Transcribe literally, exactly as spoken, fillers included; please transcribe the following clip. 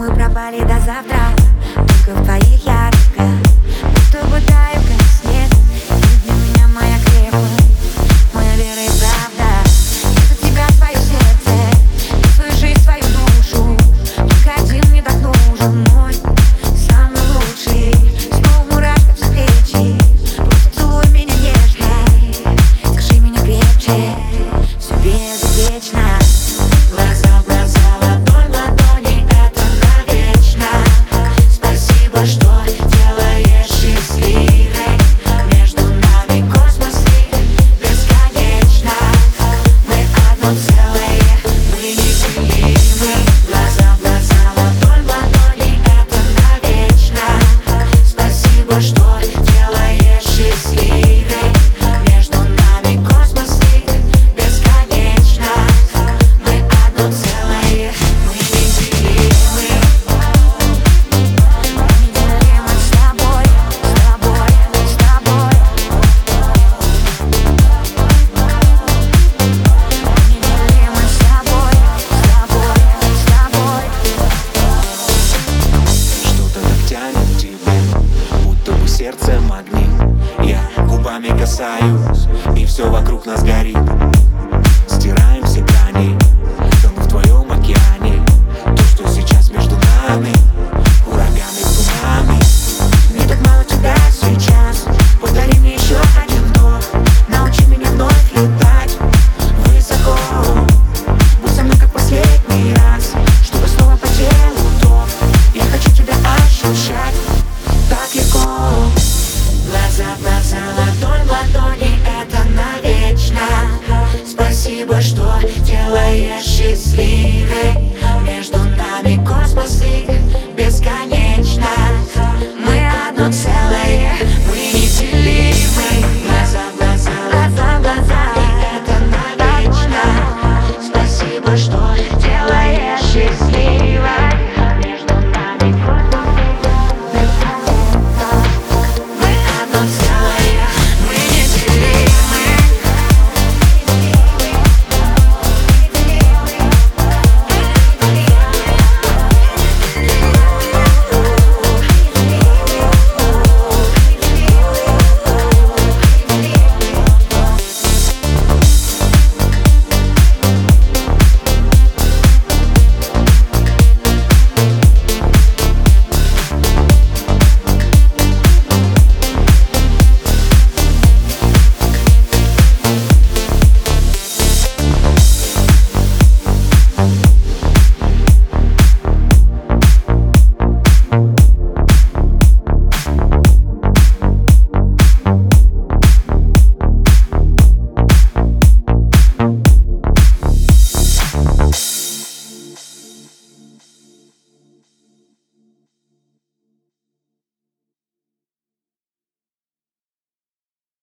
мы пропали до завтра, только в твоих ярко, будто бы таю, как снег. Ты для меня моя крепость, моя вера и правда. Я за тебя свое сердце, свою жизнь, свою душу. Только один мне так нужен, мой самый лучший. Снова мурашка в плечи, просто целуй меня нежно, скажи меня крепче, все безупречно. Глаза в глаза, ладонь в ладони, это навечно. Спасибо, что делаешь счастливой. Между нами космос и бесконечно. Мы одно целое, мы неделимы. Глаза в глаза, ладонь в ладони, это навечно. Спасибо, что делаешь счастливой. Между нами космос и бесконечно. Мы одно целое, мы неделимы. Неделимы с тобой, с тобой, с тобой. Неделимы с тобой, с тобой, с тобой. Что-то так тянет к тебе, будто бы сердце магнит. Я губами касаюсь, и все вокруг нас горит.